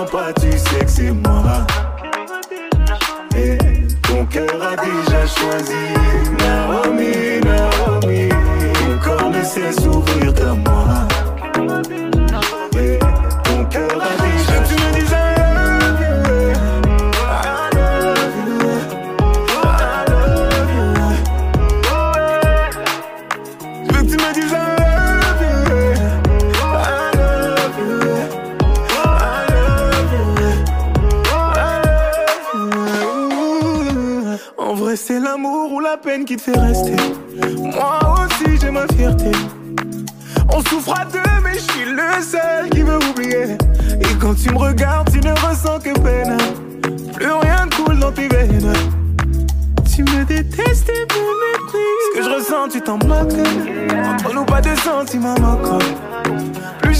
mens pas, tu sais que c'est moi. Et ton cœur a déjà choisi Naomi, Naomi. Ton corps ne sait s'ouvrir qu'à moi. Et ton cœur a déjà choisi. Tu me dis I love you, I love you, I love you. Je veux que tu me dises I love you, I love you, I love you. En vrai c'est l'amour ou la peine qui te fait rester. Moi aussi j'ai ma fierté. On souffre à deux mais je suis le seul qui veut oublier. Et quand tu me regardes tu ne ressens que peine. Plus rien de coule dans tes veines. Tu me détestes et me méprises. Ce que je ressens tu t'en moques. Entre nous pas de sentiments manquants.